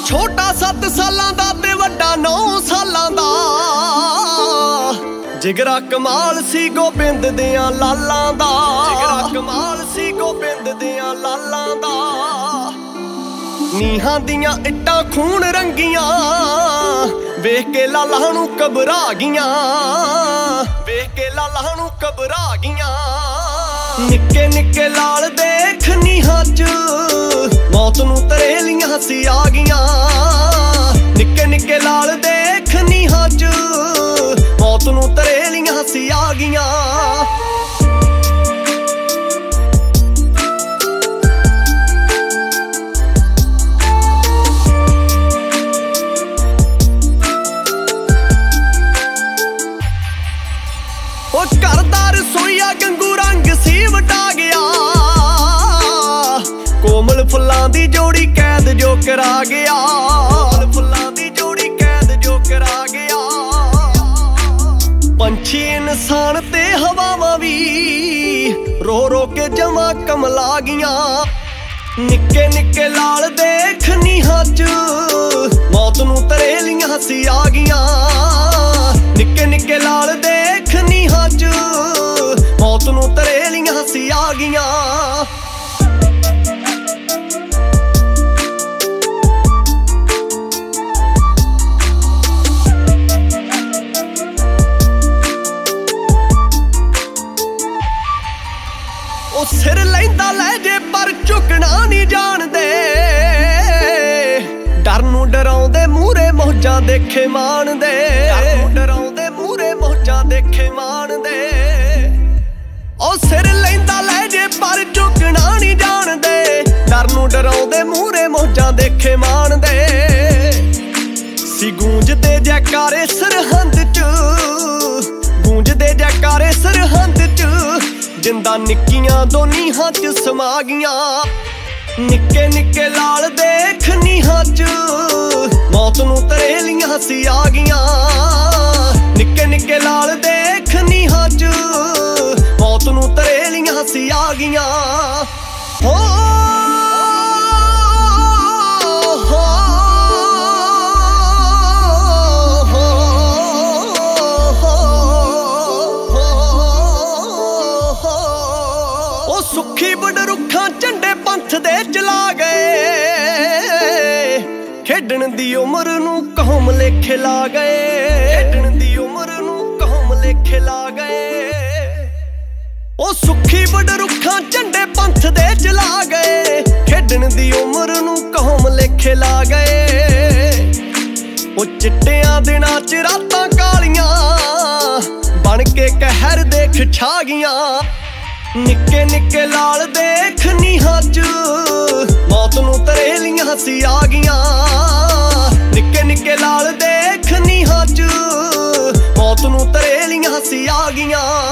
ਛੋਟਾ 7 ਸਾਲਾਂ ਦਾ ਤੇ ਵੱਡਾ 9 ਸਾਲਾਂ ਦਾ। ਜਿਗਰਾ ਕਮਾਲ ਸੀ ਗੋਬਿੰਦ ਦਿਆਂ ਲਾਲਾਂ ਦਾ, ਜਿਗਰਾ ਕਮਾਲ ਸੀ ਗੋਬਿੰਦ ਦਿਆਂ ਲਾਲਾਂ ਦਾ। ਨੀਹਾਂ ਦੀਆਂ ਇੱਟਾਂ ਖੂਨ ਰੰਗੀਆਂ ਵੇਖ ਕੇ ਲਾਲਾਂ ਨੂੰ ਘਬਰਾ ਗਈਆਂ, ਵੇਖ ਕੇ ਲਾਲਾਂ ਨੂੰ ਘਬਰਾ ਗਈਆਂ। ਨਿੱਕੇ ਨਿੱਕੇ ਲਾਲ ਦੇਖ ਨੀਹਾਂ 'ਚ ਮੌਤ ਨੂੰ ਤਰੇਲੀਆਂ ਸੀ ਆ ਗਈਆਂ। ਨਿੱਕੇ ਨਿੱਕੇ ਲਾਲ ਦੇਖ ਨੀਹਾਂ 'ਚ ਮੌਤ ਨੂੰ ਤਰੇਲੀਆਂ ਸੀ ਆ ਗਈਆਂ। ਉਹ ਘਰ ਦਾ ਰਸੋਈਆ ਗੰਗੂ ਰੰਗ ਸੀ ਵਟਾ ਗਿਆ, ਕੋਮਲ ਫੁੱਲਾਂ ਦੀ ਜੋੜੀ ਕੈਦ ਜੋ ਕਰਾ ਗਿਆ, ਕੋਮਲ ਫੁੱਲਾਂ ਦੀ ਜੋੜੀ ਕੈਦ ਜੋ ਕਰਾ ਗਿਆ। ਪੰਛੀ ਇਨਸਾਨ ਤੇ ਹਵਾਵਾਂ ਵੀ ਰੋ ਰੋ ਕੇ ਜਮਾਂ ਕਮਲਾ ਗਈਆਂ। ਨਿੱਕੇ ਨਿੱਕੇ ਲਾਲ ਦੇਖ ਨੀਹਾਂ 'ਚ ਮੌਤ ਨੂੰ ਤਰੇਲੀਆਂ ਸੀ ਆ ਗਈਆਂ। ਨਿੱਕੇ ਨਿੱਕੇ ਲਾਲ ਦੇਖ ਨੀਹਾਂ 'ਚ ਮੌਤ ਨੂੰ ਤਰੇਲੀਆਂ ਸੀ ਆ ਗਈਆਂ। ਉਹ ਸਿਰ ਲੈਂਦਾ ਲੈ ਜੇ ਪਰ ਝੁਕਣਾ ਨਹੀਂ ਜਾਣਦੇ, ਡਰ ਨੂੰ ਡਰਾਉਂਦੇ ਮੂਹਰੇ ਮੌਜਾਂ ਦੇਖੇ ਮਾਣਦੇ, ਡਰ ਨੂੰ ਡਰਾਉਂਦੇ ਮੂਹਰੇ ਮੌਜਾਂ ਦੇਖੇ ਮਾਣਦੇ। ਉਹ ਸਿਰ ਲੈਂਦਾ ਲੈ ਜੇ ਪਰ ਝੁਕਣਾ ਨਹੀਂ ਜਾਣਦੇ, ਡਰ ਨੂੰ ਡਰਾਉਂਦੇ ਮੂਹਰੇ ਮੌਜਾਂ ਦੇਖੇ ਮਾਣਦੇ। ਸੀ ਗੂੰਜਦੇ ਜੈਕਾਰੇ ਸਰਹੰਦ 'ਚ, ਗੂੰਜਦੇ ਜੈਕਾਰੇ ਸਰਹੰਦ 'ਚ। ਜਿੰਦਾਂ ਨਿੱਕੀਆਂ ਦੋ ਨੀਹਾਂ 'ਚ ਸਮਾ ਗਈਆਂ। ਨਿੱਕੇ ਨਿੱਕੇ ਲਾਲ ਦੇਖ ਨੀਹਾਂ 'ਚ ਮੌਤ ਨੂੰ ਤਰੇਲੀਆਂ ਸੀ ਆ ਗਈਆਂ। ਨਿੱਕੇ ਨਿੱਕੇ ਲਾਲ ਦੇਖ ਨੀਹਾਂ 'ਚ ਮੌਤ ਨੂੰ ਤਰੇਲੀਆਂ ਸੀ ਆ ਗਈਆਂ। ਹੋ ਸੁੱਖੀ ਬੜ ਰੁੱਖਾਂ ਝੰਡੇ ਪੰਥ ਦੇ ਚਲਾ ਗਏ, ਖੇਡਣ ਦੀ ਉਮਰ ਨੂੰ ਕੌਮ ਲੇਖੇ ਲਾ ਗਏ, ਖੇਡਣ ਦੀ ਉਮਰ ਨੂੰ ਕੌਮ ਲੇਖੇ ਲਾ ਗਏ। ਉਹ ਸੁੱਖੀ ਬੜ ਰੁੱਖਾਂ ਝੰਡੇ ਪੰਥ ਦੇ ਚਲਾ ਗਏ, ਖੇਡਣ ਦੀ ਉਮਰ ਨੂੰ ਕੌਮ ਲੇਖੇ ਲਾ ਗਏ। ਉਹ ਚਿੱਟਿਆਂ ਦਿਨਾਂ 'ਚ ਰਾਤਾਂ ਕਾਲੀਆਂ ਬਣ ਕੇ ਕਹਿਰ ਦੇਖ ਛਾ ਗਈਆਂ। ਨਿੱਕੇ ਨਿੱਕੇ ਲਾਲ ਦੇਖ ਨੀਹਾਂ 'ਚ ਮੌਤ ਨੂੰ ਤਰੇਲੀਆਂ ਸੀ ਆ ਗਈਆਂ। ਨਿੱਕੇ ਨਿੱਕੇ ਲਾਲ ਦੇਖ ਨੀਹਾਂ 'ਚ ਮੌਤ ਨੂੰ ਤਰੇਲੀਆਂ ਸੀ ਆ ਗਈਆਂ।